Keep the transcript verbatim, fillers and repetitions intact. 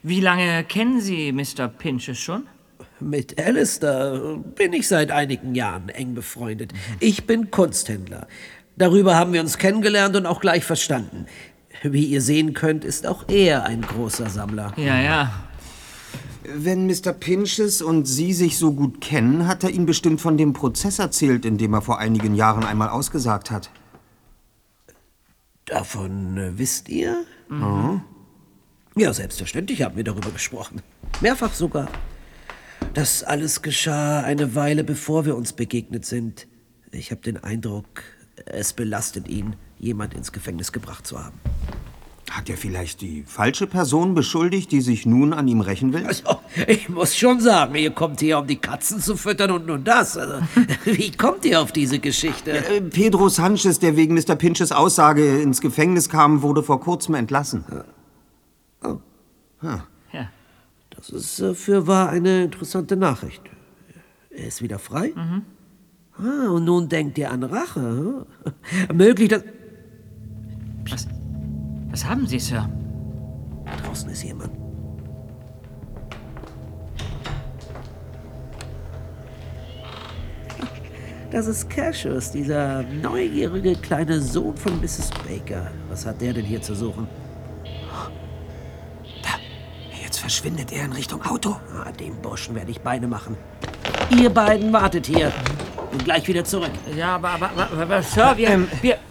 Wie lange kennen Sie Mister Pinches schon? Mit Alistair bin ich seit einigen Jahren eng befreundet. Ich bin Kunsthändler. Darüber haben wir uns kennengelernt und auch gleich verstanden. Wie ihr sehen könnt, ist auch er ein großer Sammler. Ja, ja. Wenn Mister Pinches und Sie sich so gut kennen, hat er Ihnen bestimmt von dem Prozess erzählt, in dem er vor einigen Jahren einmal ausgesagt hat. Davon äh, wisst ihr? Mhm. Ja, selbstverständlich haben wir darüber gesprochen. Mehrfach sogar. Das alles geschah eine Weile, bevor wir uns begegnet sind. Ich habe den Eindruck, es belastet ihn, jemand ins Gefängnis gebracht zu haben. Hat er vielleicht die falsche Person beschuldigt, die sich nun an ihm rächen will? Also, ich muss schon sagen, ihr kommt hier, um die Katzen zu füttern und nun das. Also, wie kommt ihr auf diese Geschichte? Äh, Pedro Sanchez, der wegen Mister Pinches Aussage ins Gefängnis kam, wurde vor kurzem entlassen. Oh. Hm. Ja. Das ist äh, für wahr eine interessante Nachricht. Er ist wieder frei? Mhm. Ah, und nun denkt ihr an Rache. Hm? Möglich, dass... Was, was haben Sie, Sir? Draußen ist jemand. Das ist Cassius, dieser neugierige kleine Sohn von Misses Baker. Was hat der denn hier zu suchen? Da, jetzt verschwindet er in Richtung Auto. Ah, dem Burschen werde ich Beine machen. Ihr beiden wartet hier. Und gleich wieder zurück. Ja, aber, aber, aber, aber Sir, wir, Ähm, wir...